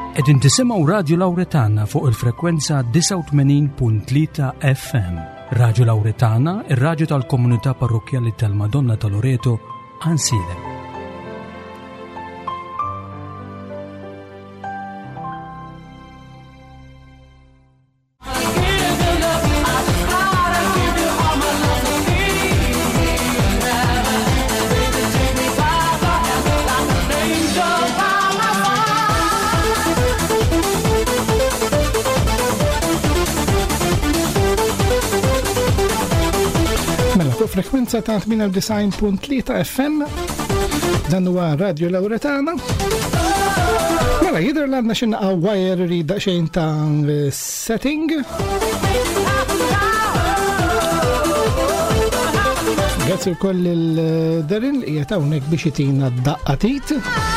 Qegħdin tisimgħu Radio Lawretana fuq il-frekwenza 89.3 FM. Radio Lawretana, ir-radju tal-Komunità Parrokjali tal-Madonna ta' Loreto, Ansilem. Frekwenza ta' 89.3 FM dan huwa Radio Lawretana. Mela jidher li għandna xi naqa' wire ri daqsxejn ta' setting. Grazzi wkoll il-Darin li qiegħed hawnhekk biex itina d-daqqatit.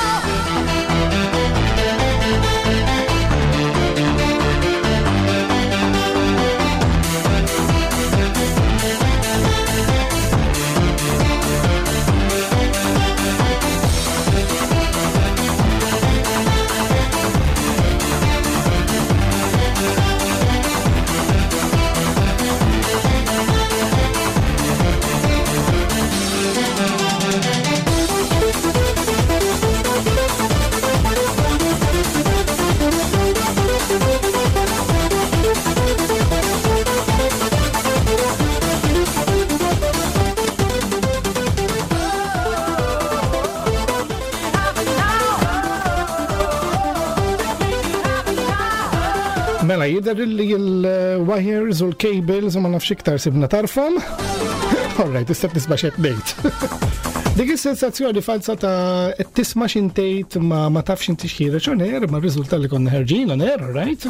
Mela jidher li l-wires u l-cables u ma nafx iktar sibna tarfhom. Alright, tista' tisma' x'qed ngħid. Dik is-sensazzjoni falsa ta' qed tisma' x'intejt ma tafx inti x'ħireġ on air, ma r-riżulta li konna ħerġin on air, right?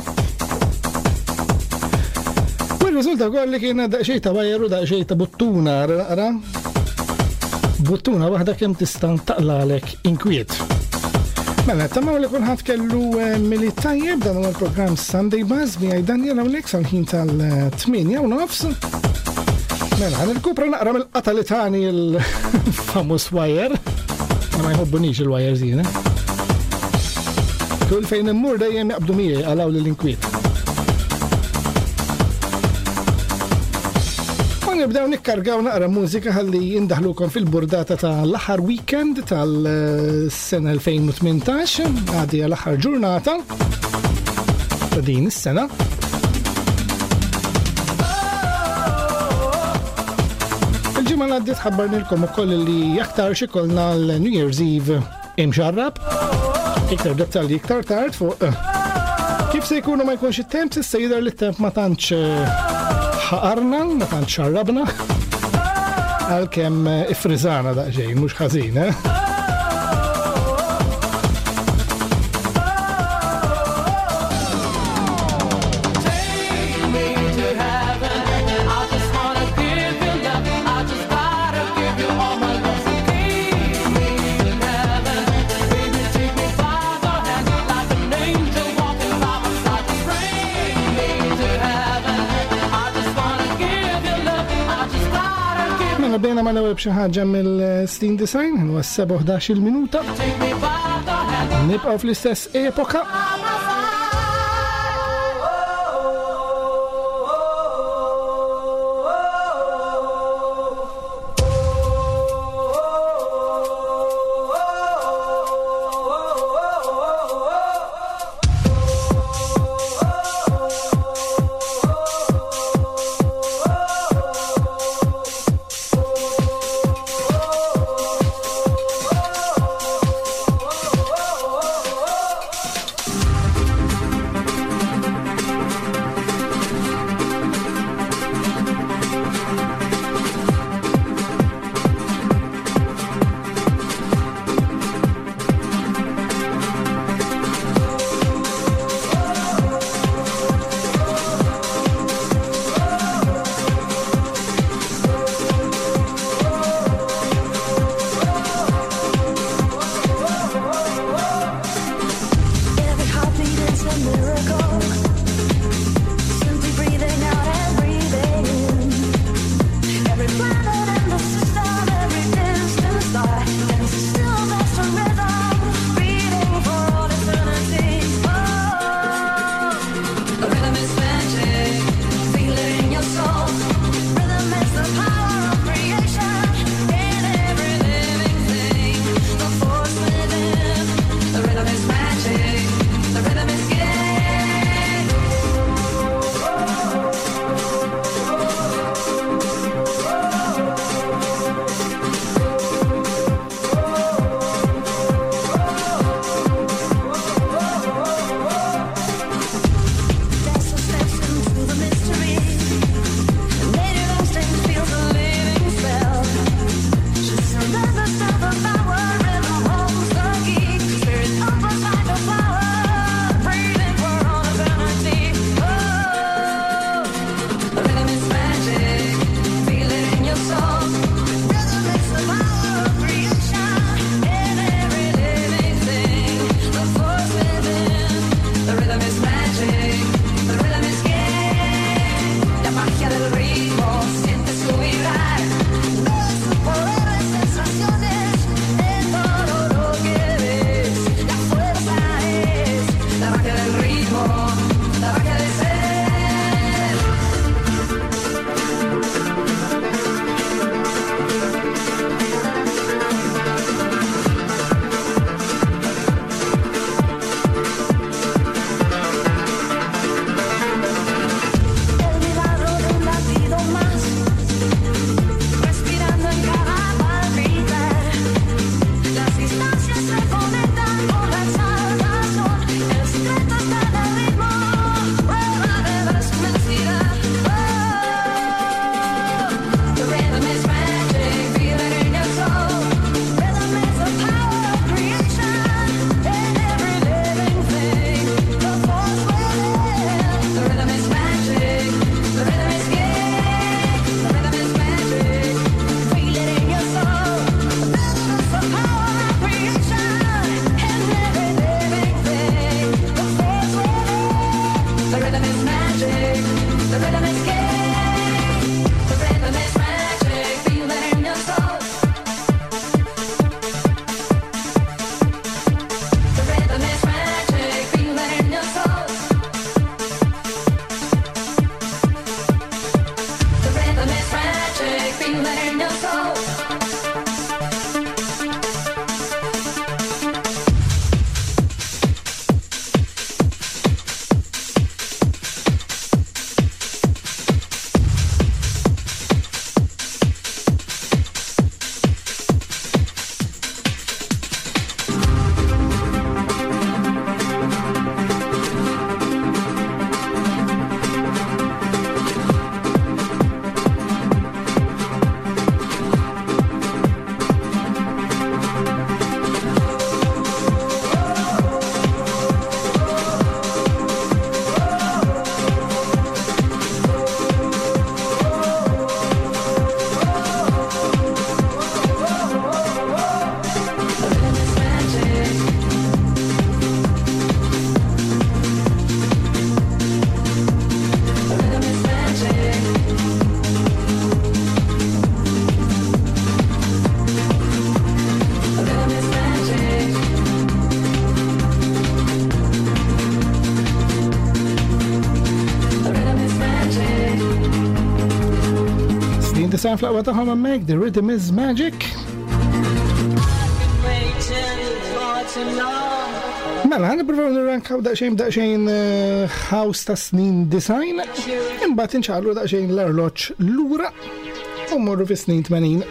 U r-riżulta wkoll li kien daqsxejn ta' wire u daqsxejn ta' buttuna ara. Buttuna waħda kemm tista' taqlalek inkwiet. Mela, tamaw li kulħadd kellu mili tajjeb dan huwa l-programm Sunday Buzz mi Daniel hawnhekk sal-ħin tal-8:30. Mela, ħanirkupra naqra mill-qatalitani il-famus wire. Ma jħobbunix il-wires jiena. Kull fejn immur dejjem jaqbdu miegħi għalaw lill-inkwiet. Nibdew nikkargaw naqra mużika ħalli jindaħlukom fil-burdata tal-aħħar weekend tal-sena 2018, għadi għal-aħħar ġurnata ta' din is-sena. Il-ġimgħa li għaddiet ħabbarnilkom ukoll li jaktar xikolna l-New Year's Eve imxarrab, iktar dettalji iktar tard fuq kif se jkunu ma jkunx it-temp, s'issa jidher li t-temp ma tantx ħaqarna, ma tantx xarrabna, għalkemm ifriżana daqsxejn mhux ħażin, Bejna ma l-ewwel b'xi ħaġa mill-Steen Design, huwa s-7:11 minuta. Nibqgħu fl-istess epoka. nisajn fl-qwa taħħom hemmhekk, The Rhythm is Magic. Mela, għan niprofaw nirrankaw daqxejn house ta' snin design, imbat inċallu daqxejn l-arloċ l-ura u morru fi snin 80.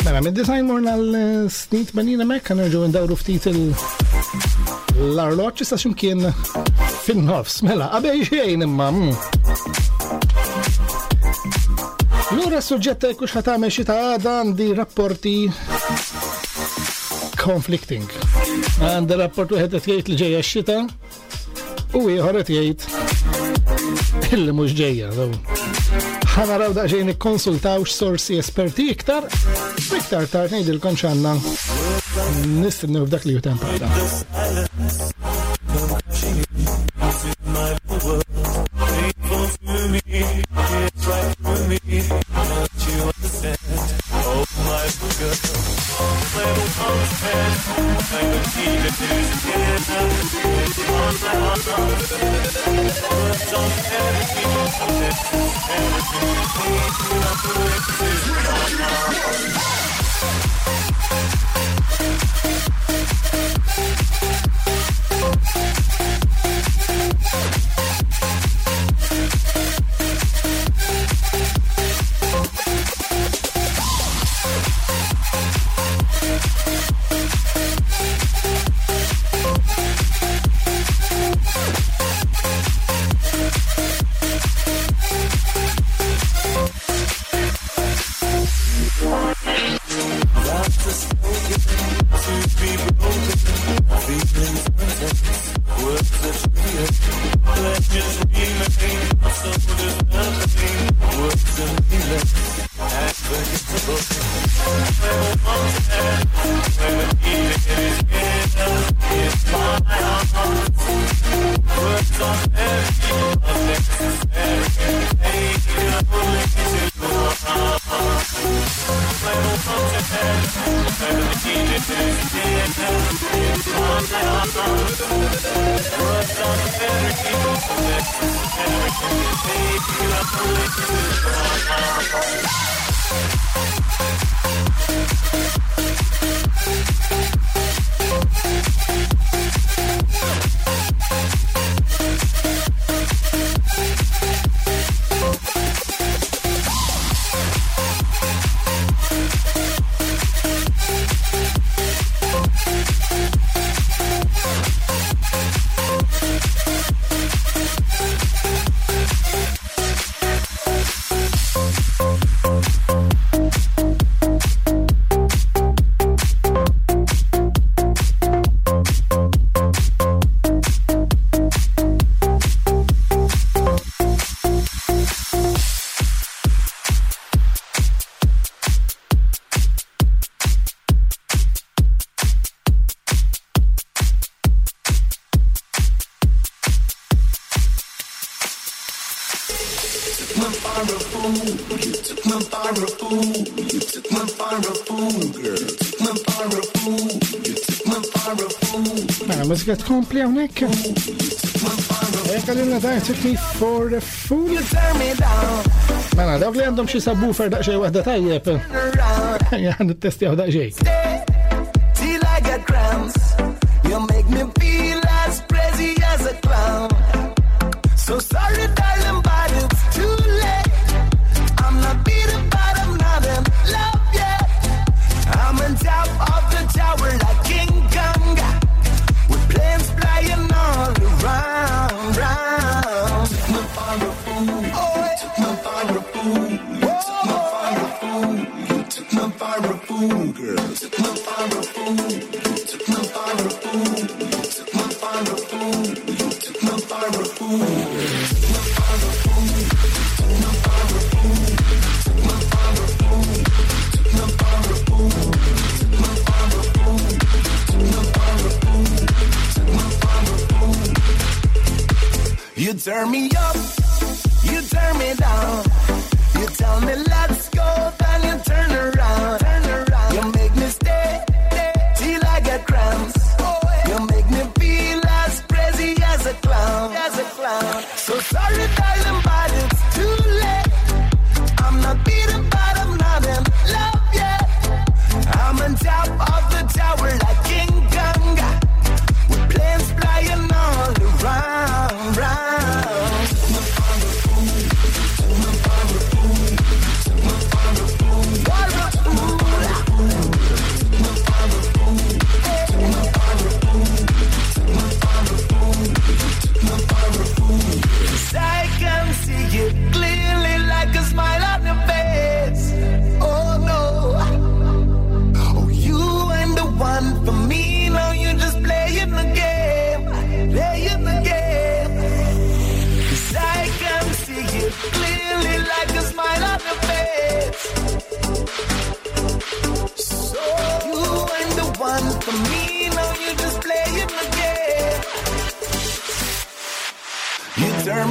Mela, mid-design morna l-snin 80 mek, kan nerġgħu ndawru ftit l-arloġġ issa x'imkien fin-nofs. Mela, qabel xejn imma. Lura s-suġġett kux ħatamel xi ta' għada għandi rapporti conflicting. Għandi rapport wieħed qed jgħid li ġejja x-xita u ieħor qed jgħid illi mhux ġejja. Ħanaraw daqsxejn ikkonsultaw x'sorsi esperti iktar tard ngħidilkom x'għandna nistennew f'dak li hu tempata. Mużika tkompli hawnhekk. Għalilna da took me for a fool. Mela, dawk li għandhom xi subwoofer daqsxejn waħda tajjeb. Għandu t-testjaw daqsxejn. Till I get cramps, you make me feel as crazy as a clown. So sorry darling, but it's too late. I'm not beaten, but I'm not in love yet. I'm on top of the tower like King Kong. With planes flying all around, round. Took my fire a fool. Took my fire a fool. Took my fire a fool. You took my fire a fool, girl. Took my fire a fool. Took my fire a fool. Took my fire a fool. You took my fire a fool. Took my fire a fool. Took my fire a fool. Took my fire a fool. Took my fire a fool. Took my fire a fool. Took my fire a fool. Took my fire a fool. You turn me up, you turn me down. You tell me let's go, then you turn around. You make me stay till I get cramps. You make me feel as crazy as a clown. So sorry darling, but it's too late. I'm not beaten, but I'm not in love yet. I'm on top of the tower like King Kong. With planes flying all around, round.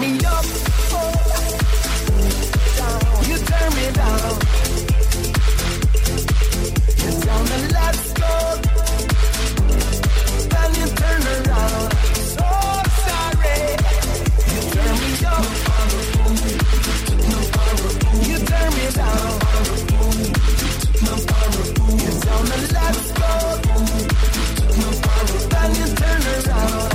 me up, down. You turn me down. You tell me let's go, then you turn around. So sorry. You turn me up, you turn me down. You tell me let's go, then you turn around.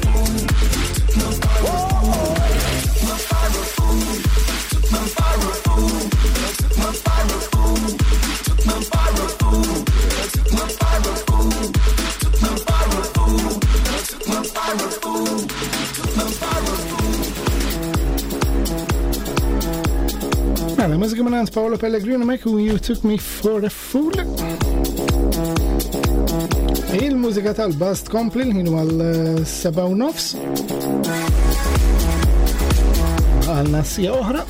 Mela, mużika minn Paolo Pellegrino mek u You Took Me For A Fool. Il-mużika tal-Bast kompli l-ħinu għal-7:30. Għal-nassija oħra.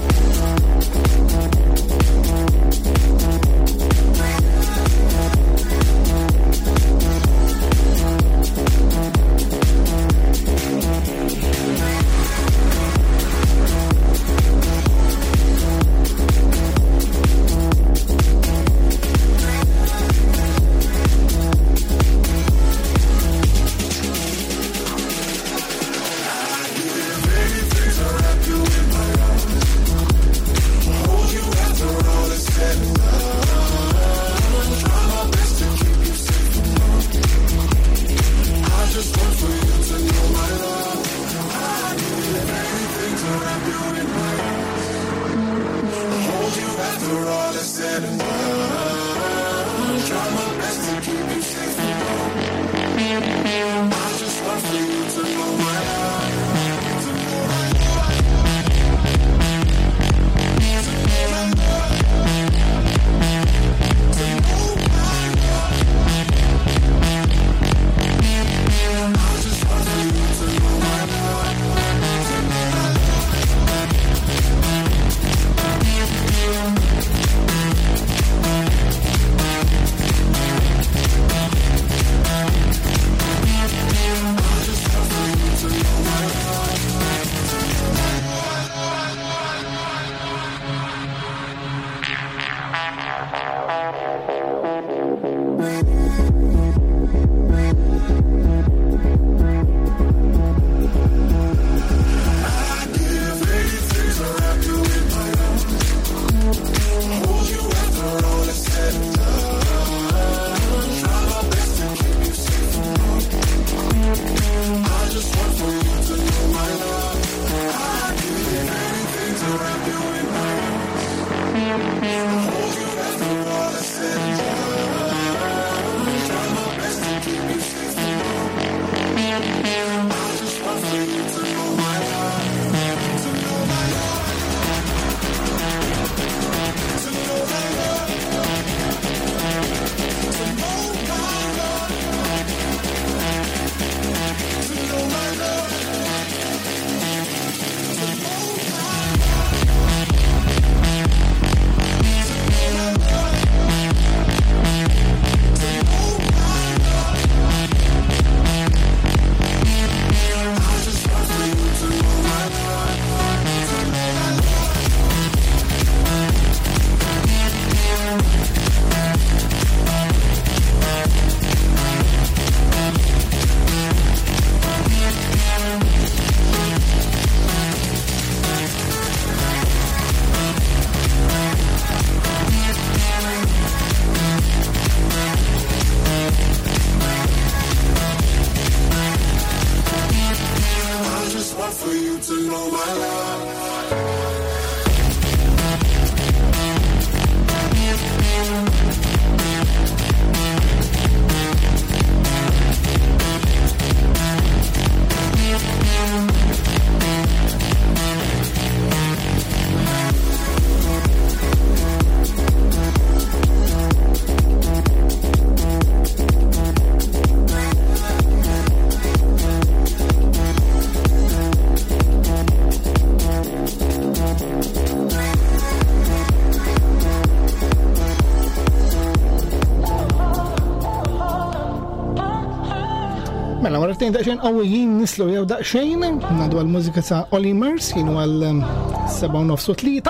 Mela, marrattejn daqxejn qawwijin nislu jew daqxejn, nadu għal-mużika ta' Olly Murs, kienu għal-7:03.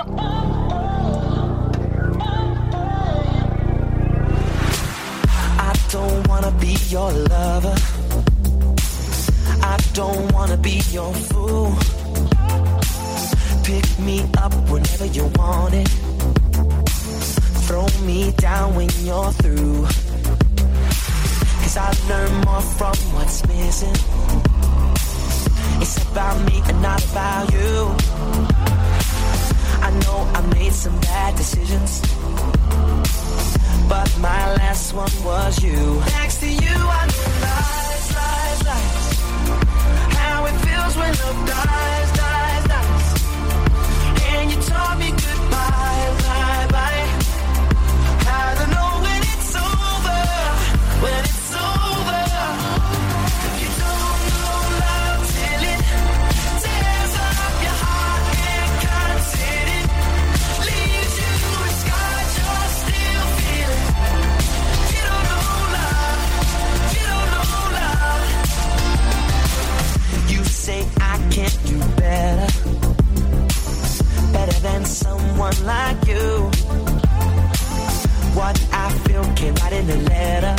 I don't wanna be your lover. I don't wanna be your fool. Pick me up whenever you want it. Throw me down when you're through. 'Cause I learn more from what's missing. It's about me and not about you. I know I made some bad decisions, but my last one was you. Next to you I know lies, lies, lies. How it feels when love dies, dies, dies. And you taught me goodbye, bye, bye. How to know when it's over, when it's over. You don't know love till it tears up your heart and cuts it. Leaves you with scars you're still feeling. You don't know love, you don't know love. You say I can't do better, better than someone like you. What I feel came right in the letter,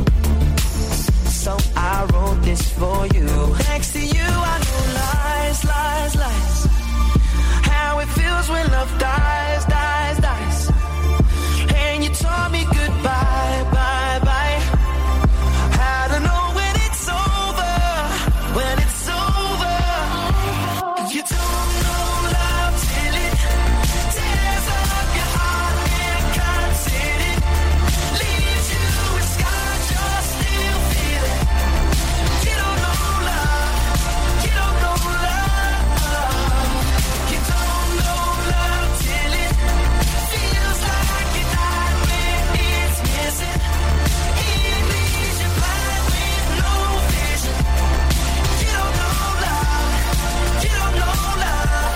so I wrote this for you. Next to you I know lies, lies, lies. How it feels when love dies, dies, dies. And you taught me goodbye, bye, bye. How to know when it's over, when it's over. You don't know love till it tears up your heart and cuts it. Leaves you with scars you're still feeling. You don't know love, you don't know love. You don't know love till it feels like you died when it's missing. It leaves you blind with no vision. You don't know love, you don't know love.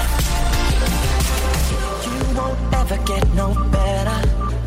You won't ever get no better.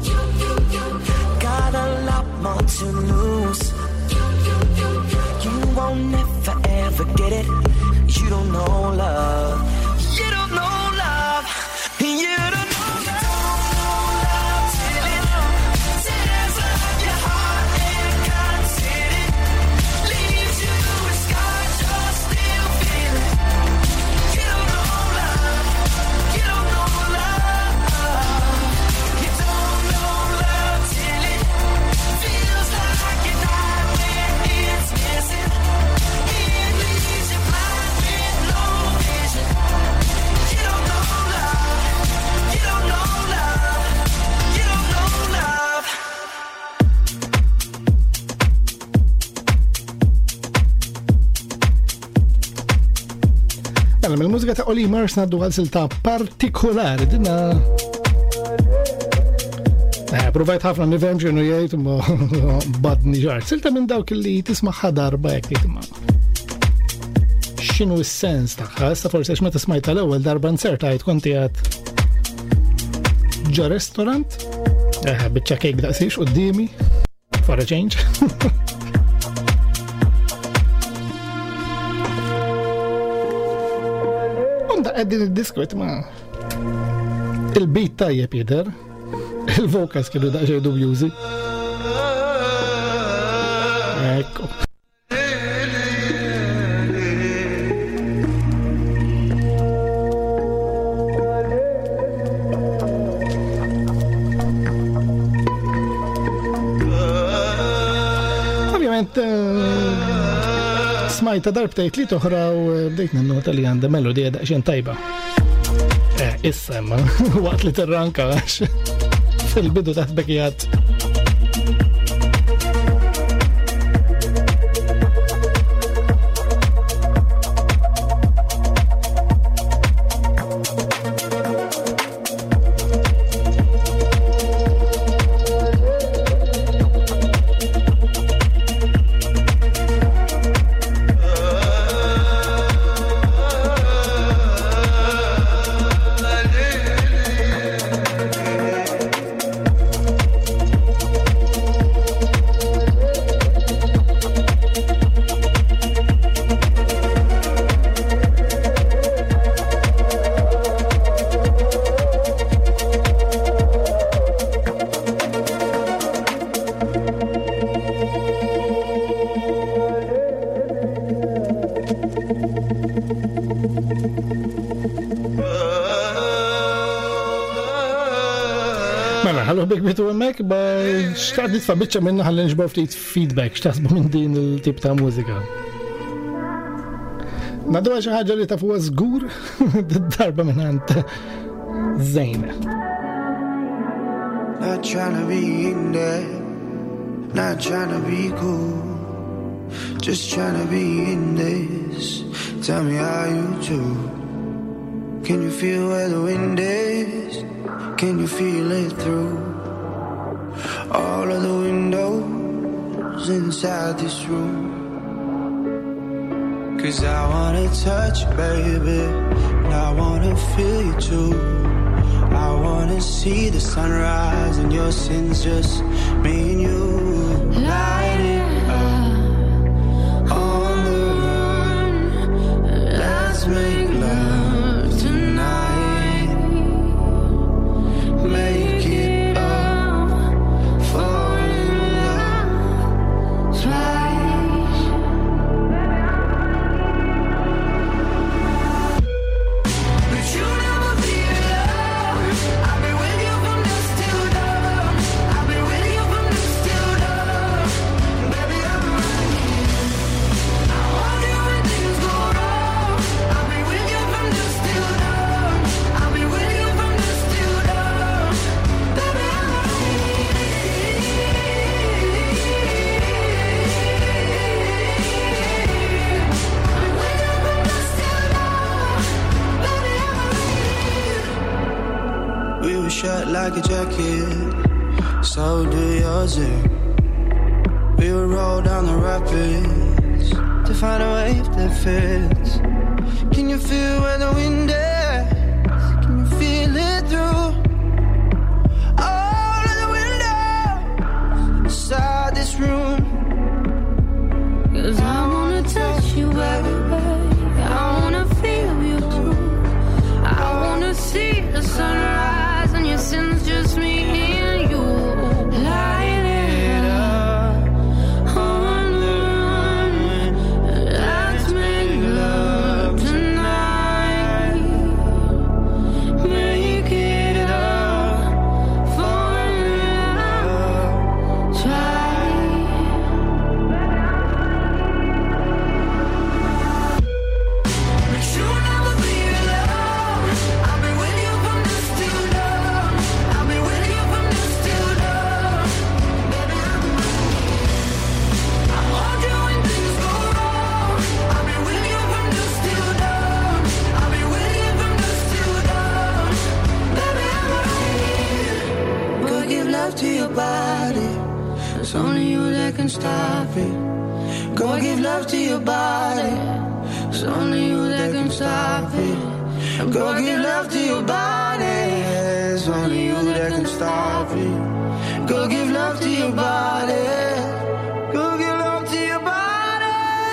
Got a lot more to lose. You won't never ever get it. You don't know love. You don't know love. You don't know love till it tears up your heart and cuts it. Leaves you with scars you're still feeling. You don't know love. You don't know love. You don't know love till it feels like you died when it's missing. It leaves you blind with no vision. You don't know love. You don't know love. You don't know love. Mela, mill-mużika ta' Olly Murs naddu għal-silta partikolari, dinna. Provajt ħafna nifhem x'inhu jgħid imma badni ġar. Silta minn dawk li tismaħħa darba jekk tgħid x'inhu s-sens tagħha. Issa forsi għax meta smajta l-ewwel darba nsertajt kont qiegħed ġo restorant, biċċa kejk daqsix qudiemi for a change. Unda qegħdin id-diskwet ma' il-beat tajjeb jidher. Il-vocals kienu daqxej dubjużi. Ekku. Ovvjament smajta darbtejt li toħra u bdejt nannota li għanda melodija daqxen tajba. Issa imma waqt li tirranka għax fil-bidu taħt bekijat. Mela, ħallu bek bitu għemmek, ba xtaqt nitfa bieċa minna ħalli nġbaw ftit feedback, xtaħsbu minn din il-tip ta' mużika. Nadu għaxa ħagġa li ta' fuqa zgur, d-darba minn għant Zejna. Not trying to be in there, not trying to be cool, just trying to be in this. Tell me how you do. Can you feel where the wind is? Can you feel it through all of the windows inside this room? 'Cause I wanna touch you, baby, and I wanna feel you too. I wanna see the sunrise and your sins, just me and you. Light it up on the run. Let's make love tonight. Make it up, fall in love twice. But you never feel love. I've been with you from dusk till dawn. I've been with you from dusk till dawn. Baby, I'm running. I want you when things go wrong. I've been with you from dusk till dawn. I've been with you from dusk till dawn. Baby, I'm we were shut like a jacket, so do yours. We would roll down the rapids to find a wave that fits. Can you feel where the wind is? Can you feel it through all of the windows inside this room? 'Cause I wanna touch you, baby. I wanna feel you too. I wanna see the sunrise and your sins, just me and you. Light it up on the run. Let's make love tonight. Make it up, fall in love twice. But you never feel love. I've been with you from dusk till dawn. I've been with you from dusk till dawn. Baby, I'm running. I want you when things go wrong. I've been with you from dusk till dawn. I've been with you from dusk till dawn. Baby, I'm running. Go give love to your body. It's only you that can stop it. Go give love to your body. It's only you that can stop it. Go give love to your body. It's only you that can stop it. Go give love to your body. Go give love to your body.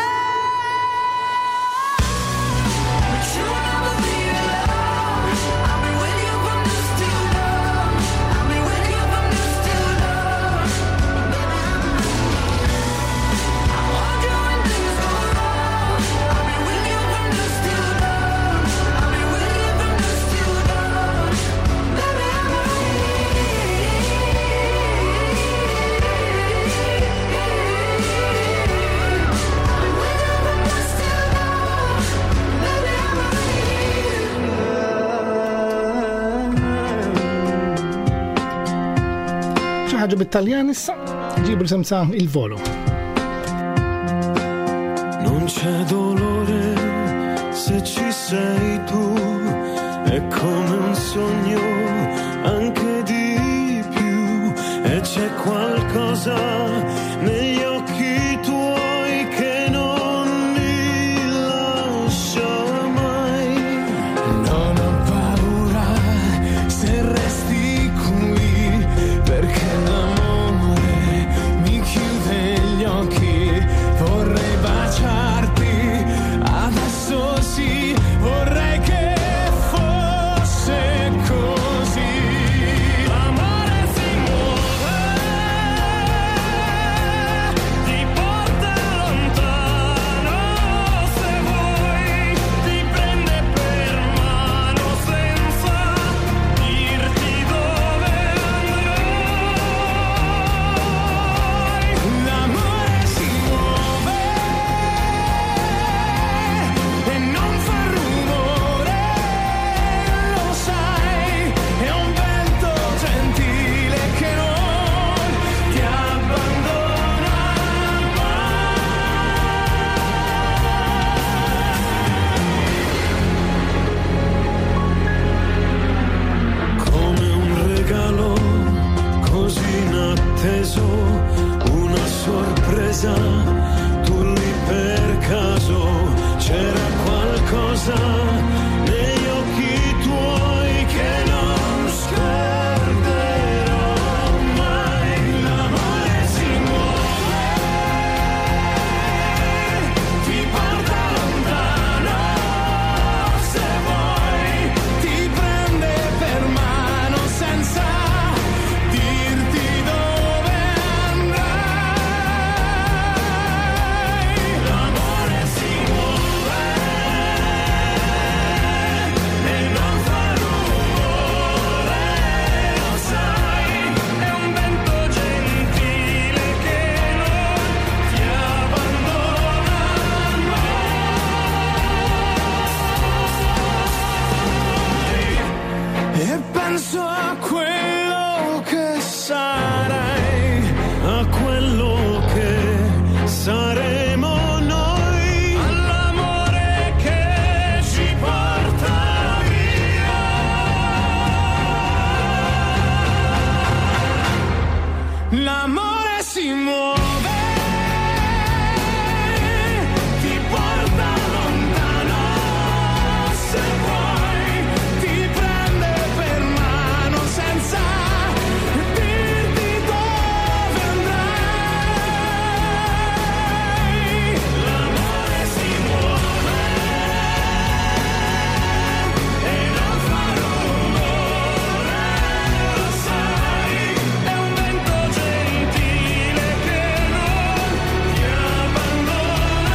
But you never feel love. I've been with you from dusk till dawn. I've been with you from dusk till dawn. Baby, I'm running. I want you when things go wrong. I've been with you from dusk till dawn. I've been with you from dusk till dawn. Baby, I'm Xi ħaġa bit-Taljan issa, ġibu semsa il-volo. Non c'è dolore se ci sei tu, è come un sogno anche di più, e c'è qualcosa negli occhi tuoi che non mi lascia mai. Non ho paura se resti qui, perché l'amore mi chiude gli occhi. Vorrei baciarti, adesso sì, vorrei che fosse così. L'amore si muove atteso una sorpresa, tu lì per caso, c'era qualcosa negli occhi tuoi che non scorderò mai. L'amore si muove, ti porta lontano, se vuoi ti prende per mano senza dirti dove andrai. L'amore si muove e non fa rumore, lo sai, è un vento gentile che non ti abbandona mai. E penso a quello che sarai, a quello che saremo noi, all'amore che ci porta via. L'amore si muove, ti porta lontano, se vuoi ti prende per mano senza dirti dove andrai. L'amore si muove e non fa rumore, lo sai, è un vento gentile che non ti abbandona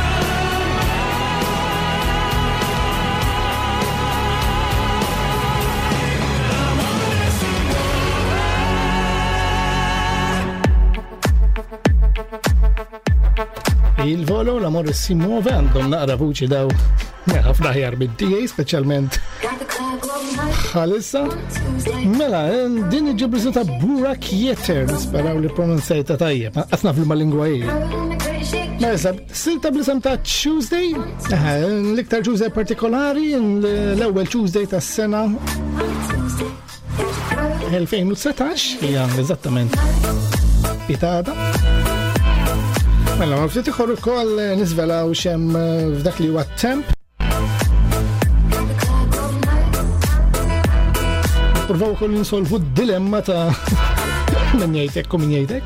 Il volo, l'amore si muove, għandhom naqra vuċi daw ħafna ħjar bid-DJ, speċjalment ħalissa. Mela, din iġibri ta' Burak Yeter, nisperaw li pronunzajta tajjeb, għasnaf li ma-lingwa Mela, silta blisam ta' Tuesday, l-iktar Tuesday partikolari, l-ewwel Tuesday ta' s-sena 2019, hija eżattament pitada. Mela, ma ftit iħorru kol nizvela u xem f'dak li huwa temp. Provaw kol insolvu d-dilemma ta' min jgħidek u min jgħidek.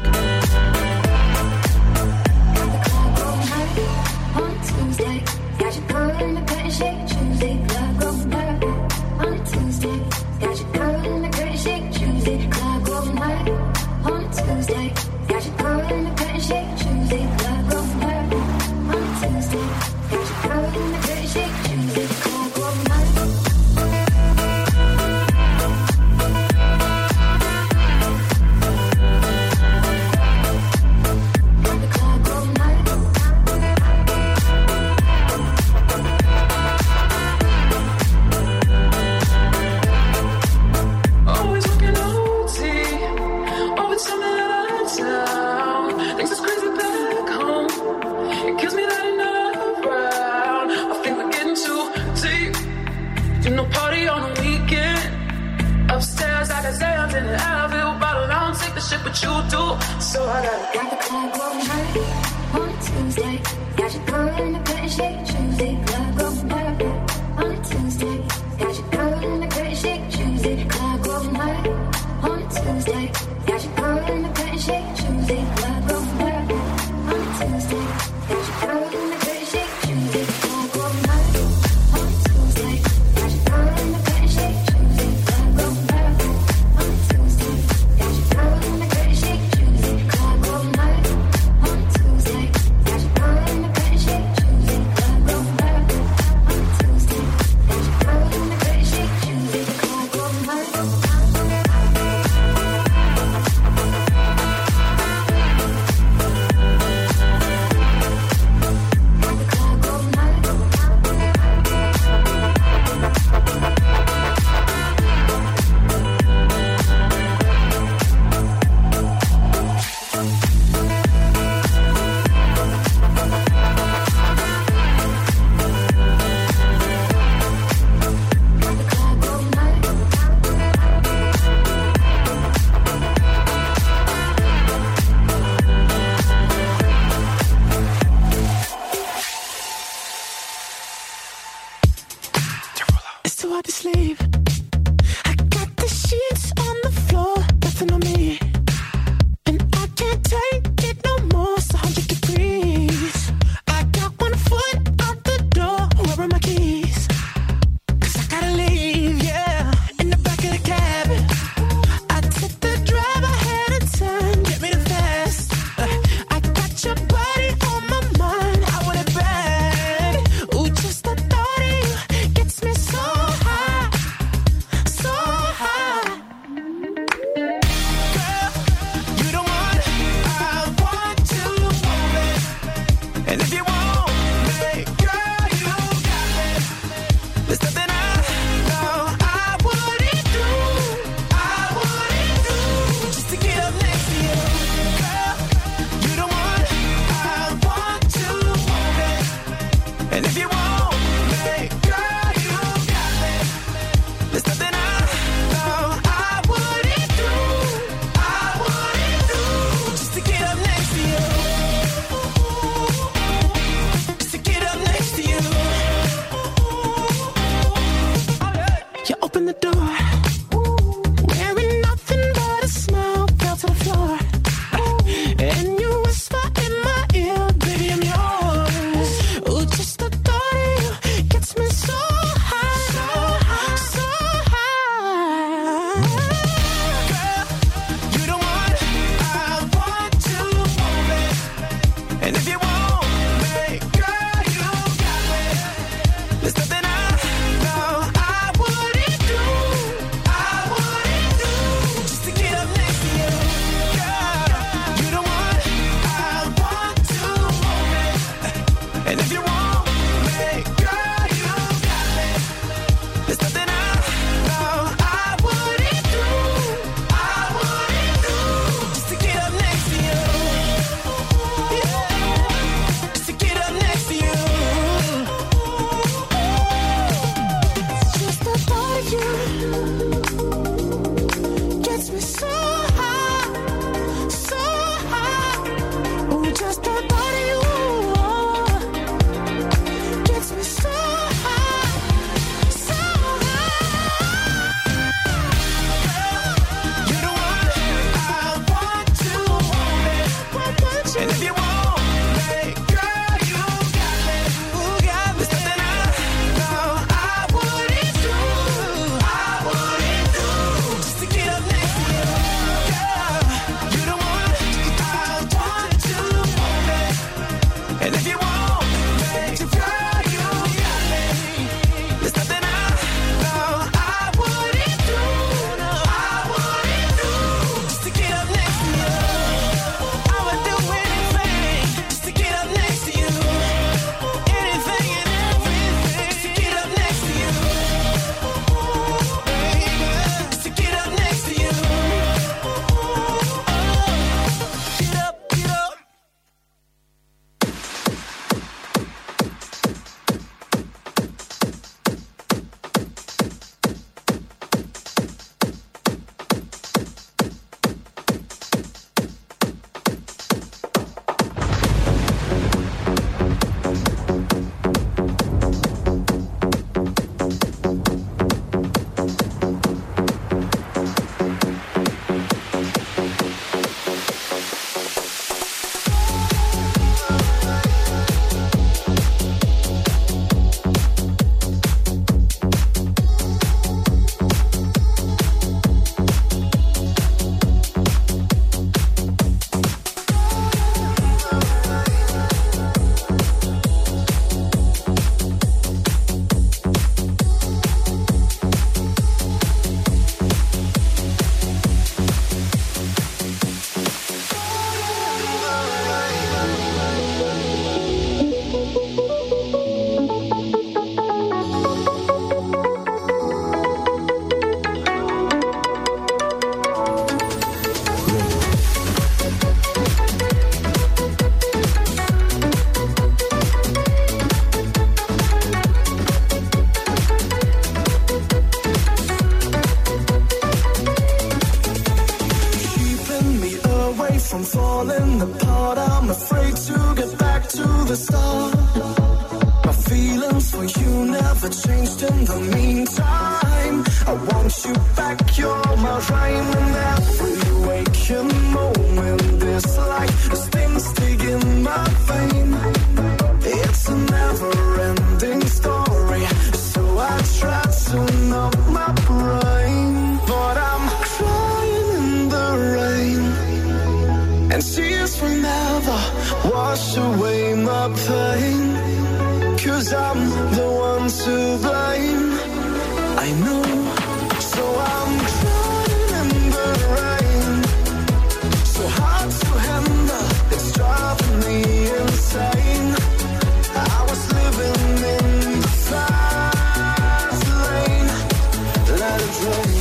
from falling apart. I'm afraid to get back to the start. My feelings for you never changed in the meantime. I want you back, you're my rhyme. And every waking moment is like a sting sticking my vein. It's a never-ending story, so I try to numb my brain. But I'm crying in the rain, and tears will never wash away my pain. 'Cause I'm the one to blame, I know. So I'm crying in the rain, so hard to handle, it's driving me insane. I was living in the fast lane, let it rain.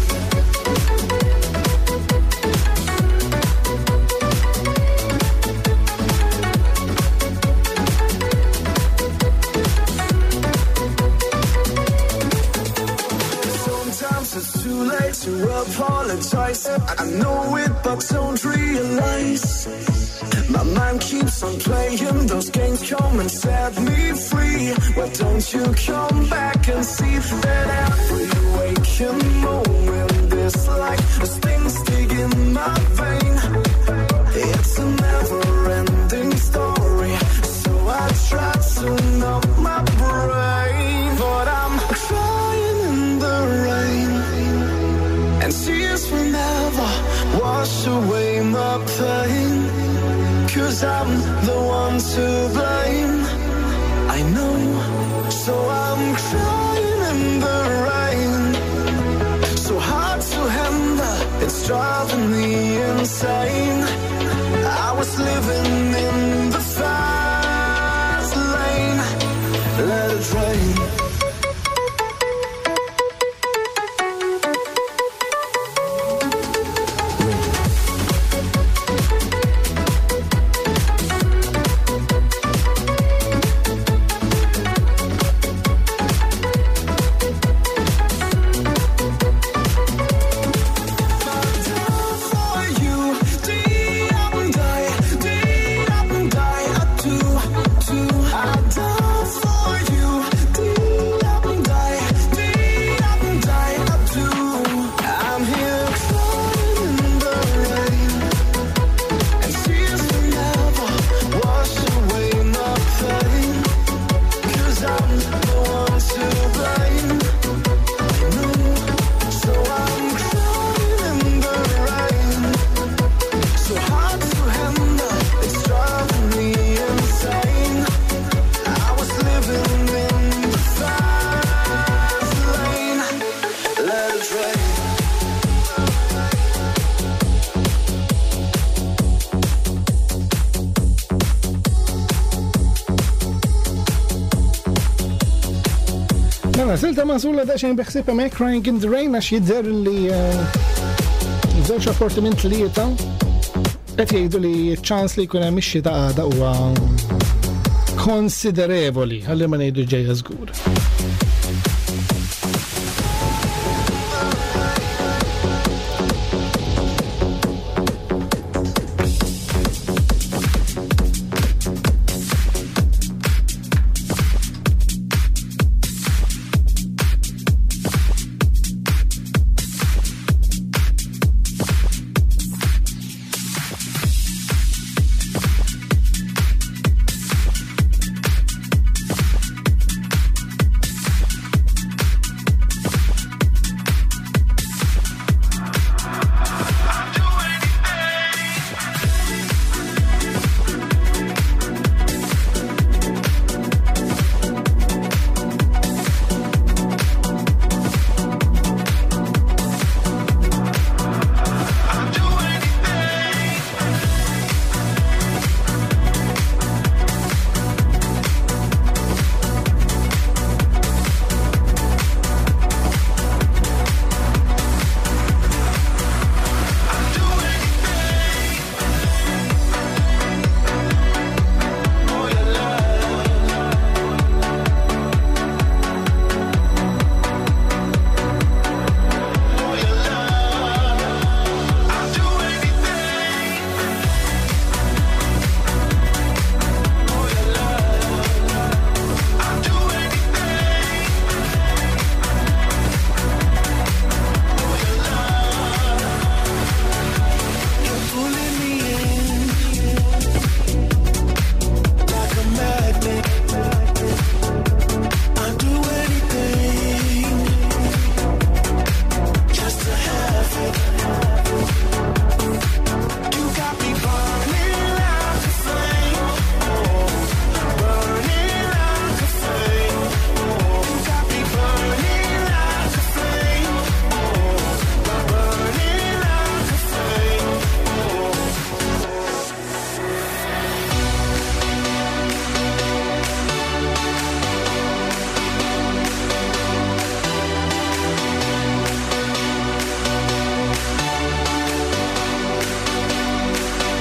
Sometimes it's too late to apologize. I know it, but don't realize. My mind keeps on playing those games, come and set me free. Why don't you come back and see that every waking moment is like a sting sticking my vein. It's a never-ending story, so I try to numb my brain. But I'm crying in the rain, and tears will never wash away my pain. 'Cause I'm the one to blame, I know. So I'm crying in the rain, so hard to handle, it's driving me insane. I was living in the fast lane, let it rain. Silta mażula da xejn beħsib hemmhekk Crying in the Rain għax jidher li żewġ appartiment li qed jgħidu li ċ-ċans li jkun hemm ix-xita għada huwa konsiderevoli ħalli ma ngħidu ġejja żgur.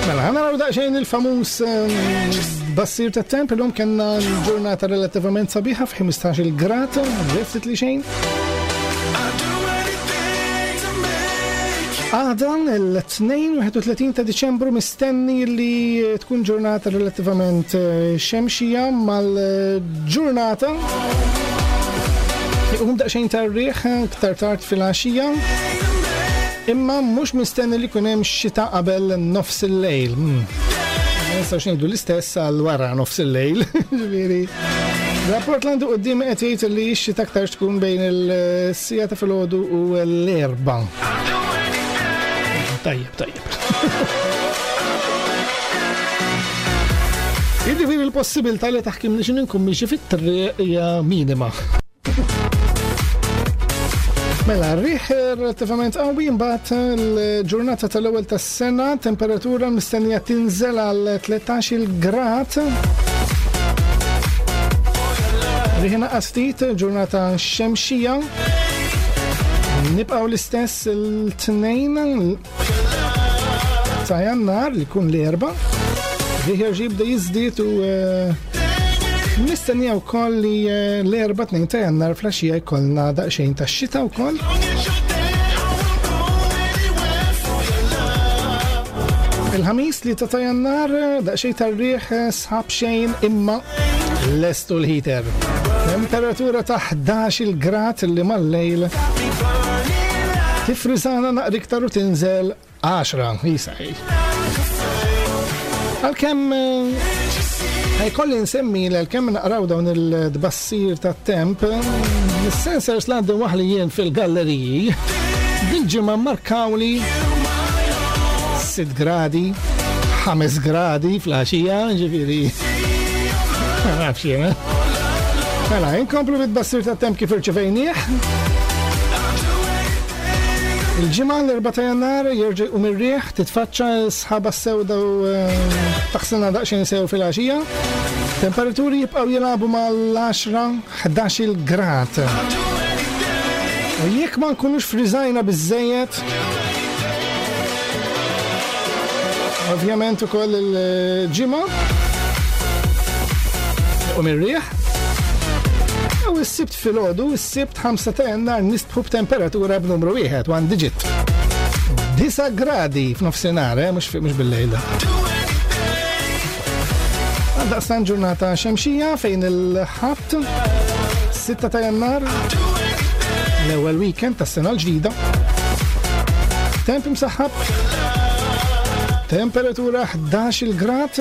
Mela, ħana daqxejn il-famus bassir ta' temp l-lum kena l-ġurnata relativament sabiħa f'15 grad, riftit li xejn. Għadan il-2 ta' Diċembru mistenni li tkun ġurnata relativament xemxija mal-ġurnata. Daqxejn tar-riħ, ktar tard fil-għaxija. Imma mux mistenni li kunem xita qabel nofs il-lejl. Nistaw xnejdu l-istess għal wara nofs il-lejl. Rapport l-għandu qoddim għetjajt li xita ktar tkun bejn il-sija ta' fil-ħodu u l-erba. Tajjeb. Jiġifieri il-possibilità li taħkim li x'inkum miexi fit-triq hija minima. Mela, rriħ relativament qawwi mbagħad il-ġurnata tal-ewwel tas-sena, temperatura mistennija tinżel għal 13 grad. Riħ naqas ftit, ġurnata xemxija. Nibqgħu l-istess il-tnejn ta' Jannar li kun l-erba. Riħ jibda jiżdied u nistennija wkoll li l-erba 2 ta' Jannar flaxija jkollna daqsxejn tax-xita wkoll. Il-ħamis li ta' Jannar daqsxejn tar-riħ sħab xejn imma lestu l-heater. Temperatura ta' 11 grad li mal-lejl. Tifriżana naqri iktar u tinżel 10 jisaj. Għal-kemm ħajkolli nsemmi l-kemm naqraw dawn il-dbassir ta' temp, il-sensors l-għandhom waħlijien fil-galleriji, din-ġimma markawli 6 gradi, 5 gradi fl-għaxija, ġifiri. Ma nafx jena. Mela, inkomplu bid-bassir ta' temp kif irċevejnieh. Il-ġimgħa l-4 ta' Jannar jerġa' mir-riħ titfaċċa sħaba s-sewda u taħsilna daqsxejn sew fil-għaxija. Temperaturi jibqgħu jilagħbu mal-10-11 grad. Jekk ma nkunux friżajna biżżejjed, ovvjament ukoll il-ġimgħa u mir-riħ. U s-sibt fil-ħodu, s-sibt 5 ta' Jannar nistħu b'temperatura b'numru 1 digit. 9 gradi f'nofsinhar, mhux bil-lejla. Għaldaqstant ġurnata xemxija fejn il-ħadd 6 ta' Jannar l-ewwel weekend tas-sena l-ġdida. Temp imsaħħab, temperatura 11 grad.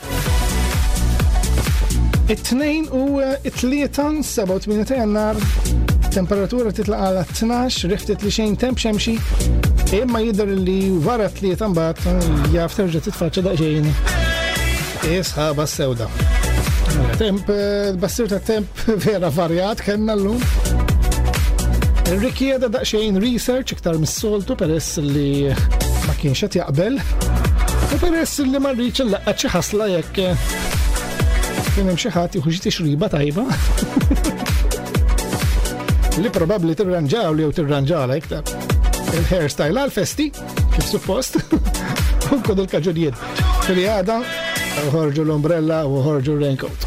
It-2 u it-3 7 ta' Jannar temperatura titlaqa għal 12, riftet li xejn temp xemxi, imma jidher li wara 3 mbagħad jaf terġa' titfaċċa daqsxejn isħaba s-sewda. Temp bassir ta' temp vera varjat kellna llum. Irrikjeda daqsxejn research iktar mis-soltu peress li ma kienx qed jaqbel u peress li ma rridx illaqgħad xi ħasla jekk kien hemm xi ħadd jieħu xi tixriba tajba. Li probabbli tirranġaw li jew tirranġala iktar. Il-hairstyle għal-festi, kif suppost, u kodu l-kaġunijiet. Fili għada, uħorġu l-umbrella u uħorġu l-raincoat.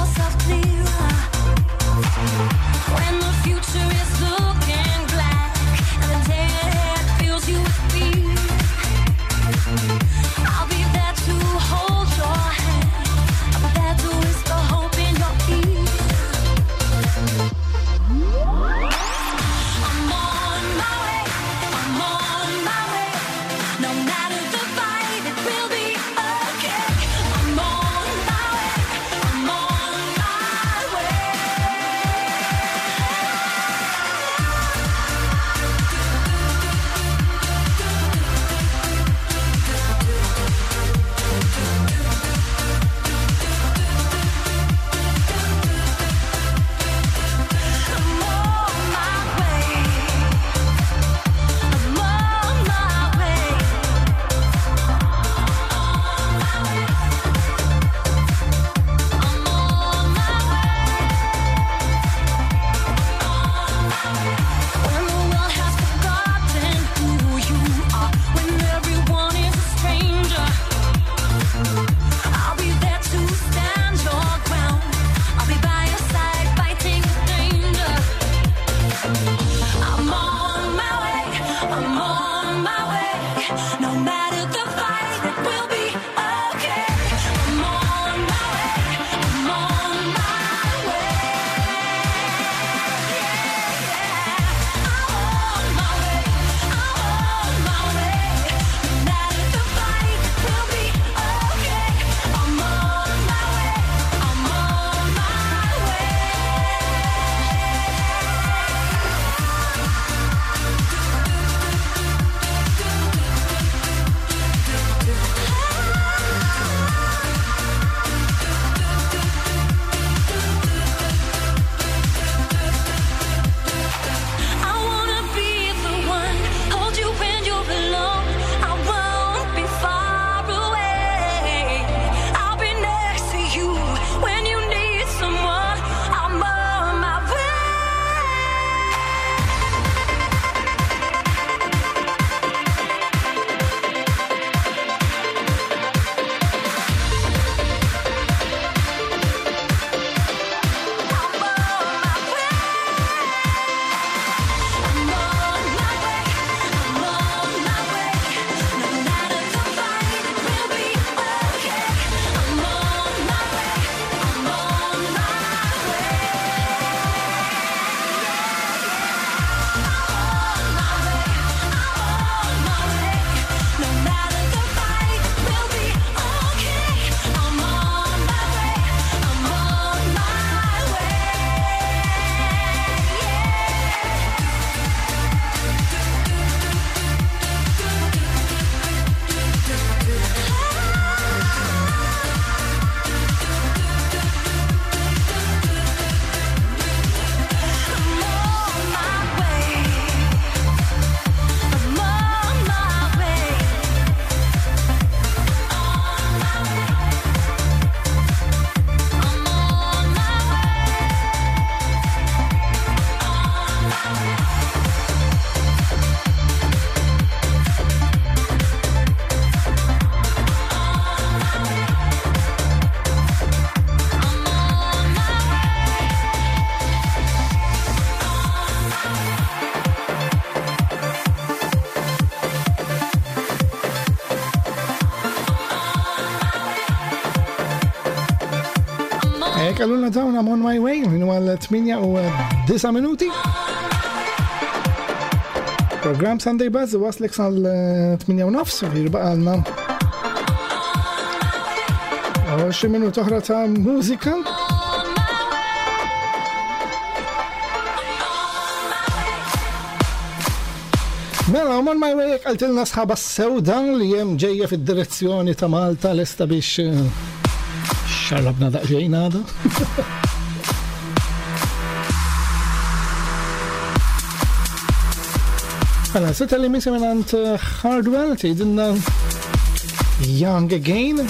yourself clearer. When the future is looking black and the day ahead fills you with fear, I'll be there to hold your hand. I'll be there to whisper hope in your ear. I'm on my way, I'm on my way. No matter the fight, it will be okay. I'm on my way, I'm on my way. I'm on my way. I'm on my way. I'm on my way. When the world has forgotten who you are, when everyone is a stranger, I'll be there to stand your ground. I'll be by your side, fighting the danger. I'm on my way, I'm on my way. No matter the fight, it will be okay. I'm on my way, I'm on my way. I'm on my way, I'm on my way. No matter the fight, it will be okay. I'm on my way, I'm on my way. I wanna be the one, hold you when you're alone. I won't be far away. I'll be next to you when you need someone. I'm on my way. I'm on my way. I'm on my way. I'm on my way. No matter the fight, it will be okay. I'm on my way. I'm on my way. I'm on my way. I'm on my way. No matter the fight, it will be okay. I'm on my way. I'm on my way. I'm on my way. I'm on my way. I'm on my Għalluna dawn I'm on my way, minnu għal 8 u 9 minuti. Program Sunday Buzz waslek sal 8 u nofs, jirbaqa għalna 20 minuti oħra ta' mużika. Mela, I'm on my way, għaltilna sħaba s-sewdan li jem ġeja fid-direzzjoni ta' Malta l-esta biex xarrabna daqġejn għada. Mela, seta li misi minnant Hardwell, tjdinna Young Again.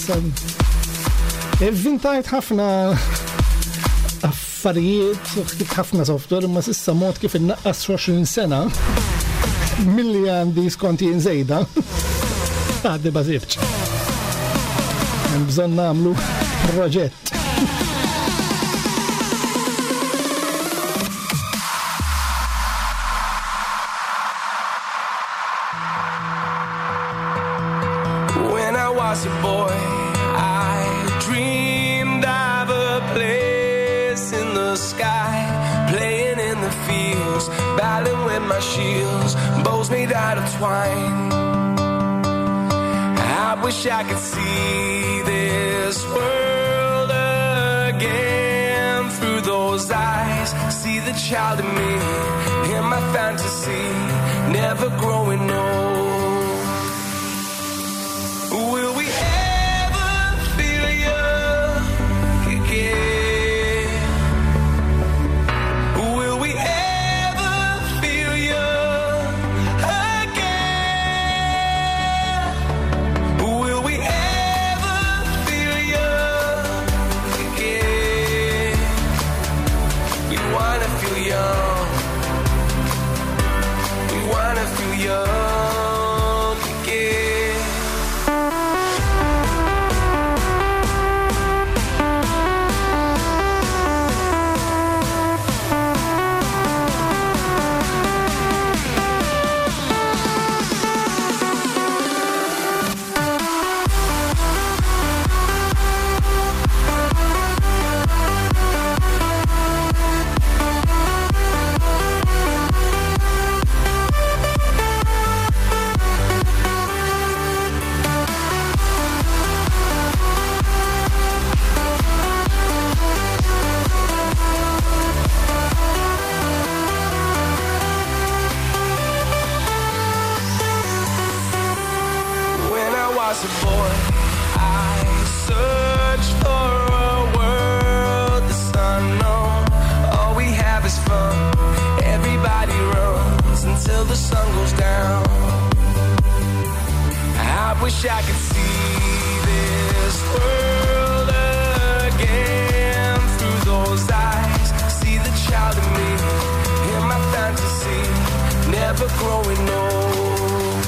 Evvintajt ħafna affarijiet, ħtibt ħafna software, ma sissa mod kif innaqqas 20 sena milli għandi skonti nżejda. Għaddi bazibċ. Bżon namlu proġett. sky, playing in the fields, battling with my shields, bows made out of twine. I wish I could see this world again through those eyes, see the child in me, in my fantasy, never growing old. Will we ever feel young again? Will we ever feel young again? Will we ever feel young again? We wanna feel young. We wanna feel young again. When I was a boy, I searched for a world that's unknown. All we have is fun. Everybody runs until the sun goes down. I wish I could see this world again through those eyes, see the child in me, in my fantasy, never growing old.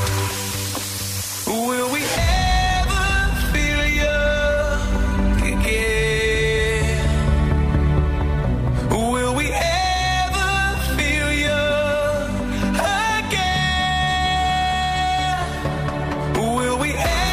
Will we ever feel young again? Will we ever feel young again? Will we ever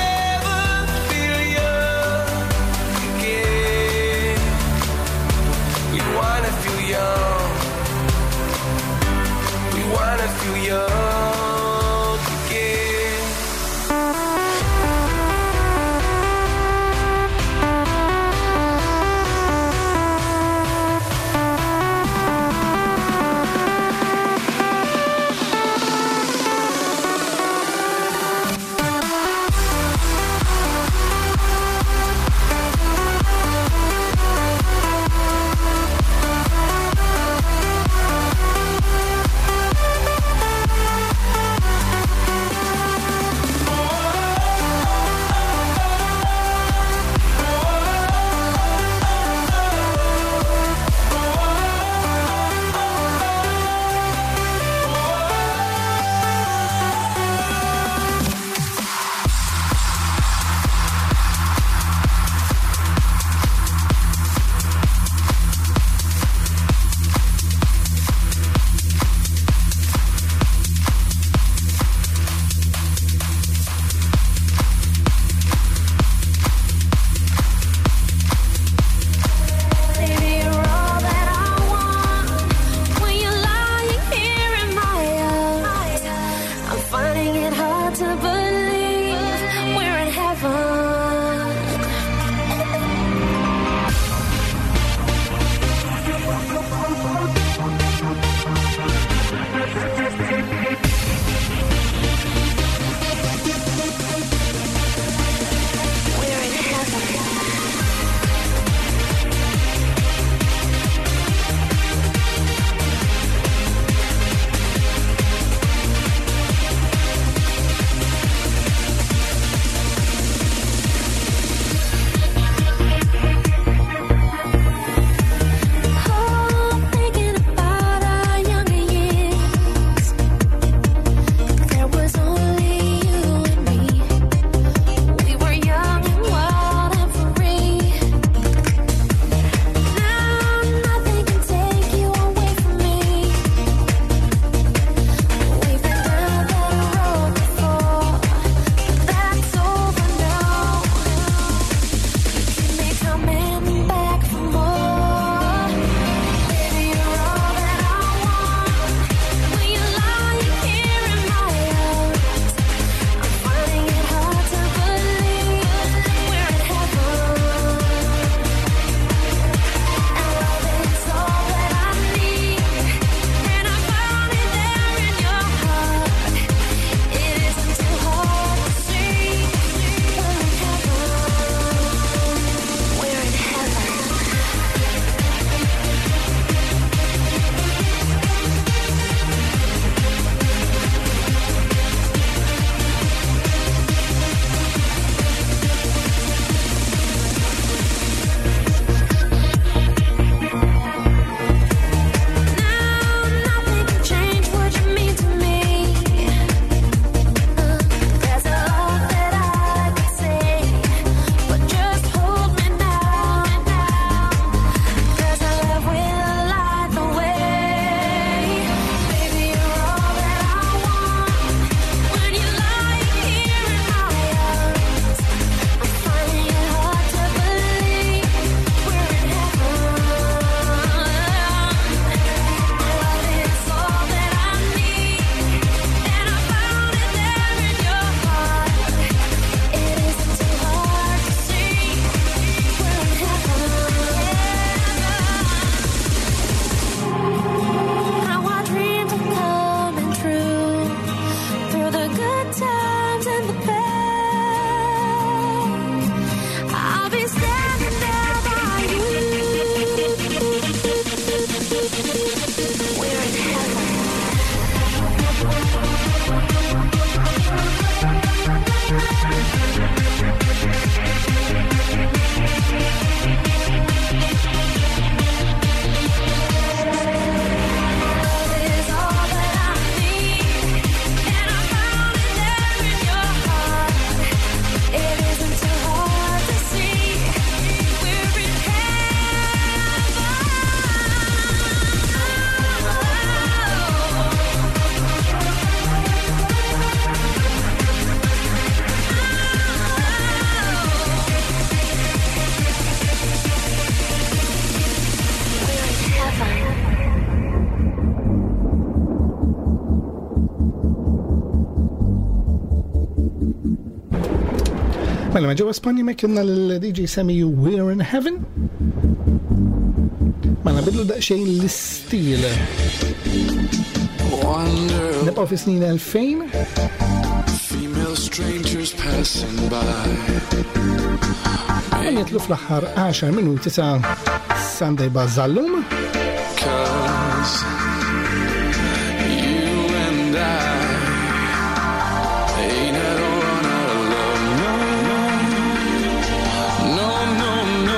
Mela, ġewwa Spanja mek kienna l-DJ Sammy We're in Heaven. Mela bidlu daqsxejn l-istil. Nibqgħu fi snin 2000. Female strangers passing by. Jitlu fl-aħħar 10 minuti ta' Sunday Bazzallum. 'Cause you and I ain't ever run out of love. No, no, no, no, no.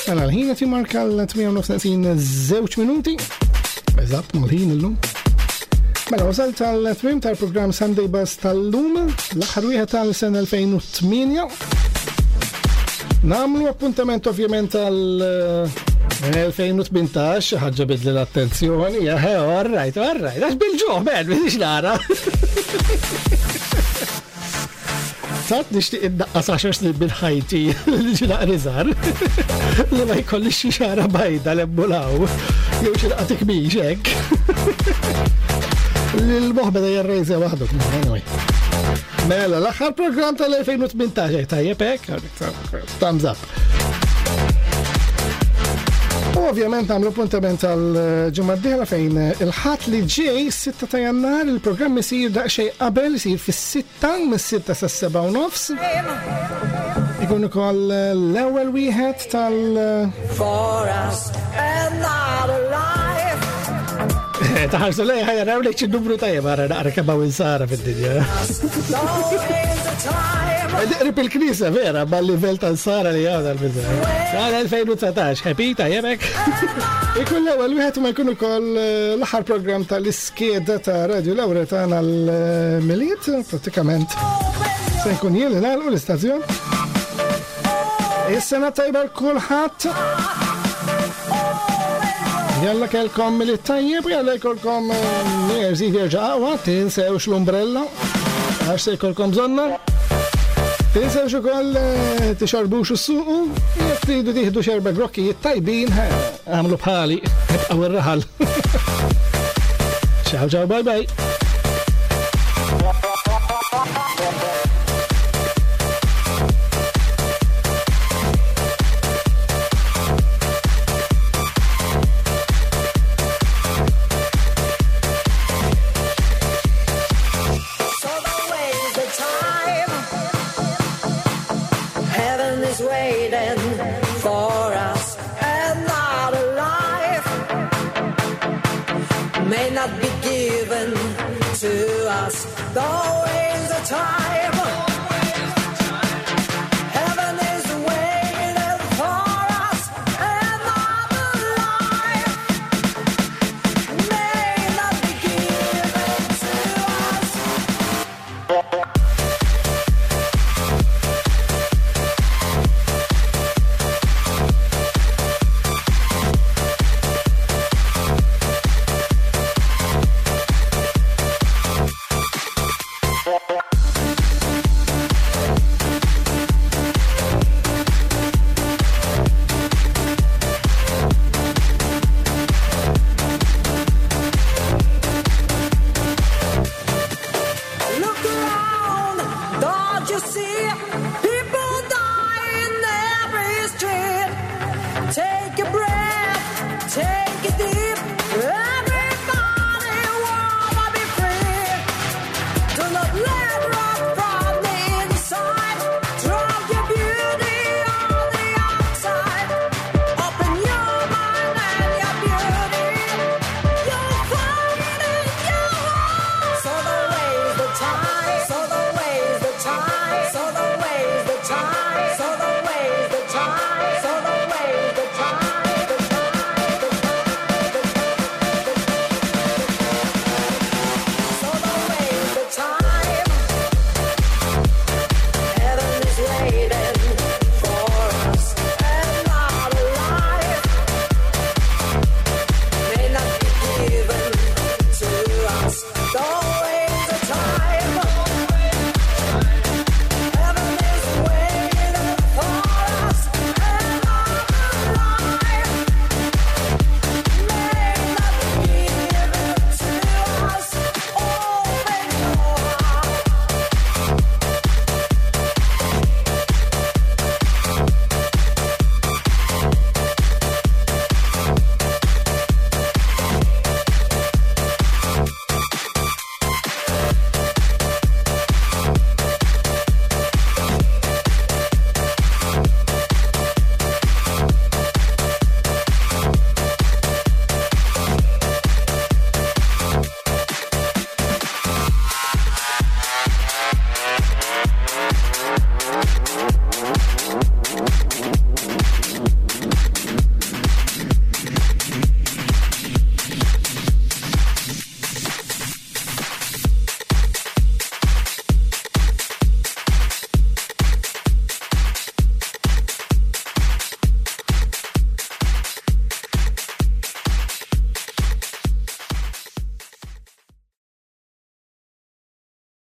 Mela l-ħin qed jimmarka l-8:30 żewġ minuti. Eżatt, mal-ħin illum. Mela wasalt tal-tmiem tal-programm Sunday Buzz tal-lum, l-aħħar wieħed tal-sena 2008. Namlu appuntament ovvjament tal-2018, ħaġa bidli l-attenzjoni, all right, għax bil-ġoħ, biex nara. Sat nishtiq id-daqqas 10 snin bil-ħajti li ġilaq rizar li ma jkolli xi xara bajda l-embulaw jew xi laqgħa tikbix hekk. L-moħbeda jarrejża waħdu. Mela l-aħħar programm tal-2018 tajjeb hekk, thumbs up. Ovvjament nagħmlu appuntament tal-ġimgħa d-dieħla fejn il-ħadd li ġej 6 ta' Jannar il-programm isir daqsxejn qabel isir fis-6 mis-6 sas-7:30. Ikun ukoll l-ewwel wieħed tal- For us and not alive. Taħarsu lej ħajaraw lejk xi-numru tajjeb ara naqra kemm hawn insara fid-dinja. Always the time. Diqrib il-knisa vera bal-livell tal-sara li għawda l-bizza. Għana 2019, happy tajjebek? Ikun l-ewel wieħed ma jkun ukoll l-aħħar programm tal-iskeda ta' Radio Lawretana l-miliet, pratikament se jkun jien li nagħlqu l-istazzjon. Is-sena tajba l-kulħadd. Jalla kelkom miliet tajjeb, jalla jkollkom nerżi vjerġa qawwa, tinsewx l-umbrella, għax se jkollkom bżonna. Tinsewx ukoll tixorbux is-suqu, jekk tridu tieħdu xerba grokkijiet tajbin, għamlu bħali, ibqgħu ir-raħal. Ciao ciao, bye bye. So don't waste the time. Heaven is waiting for us and not alive. May not be given to us. Don't waste the time.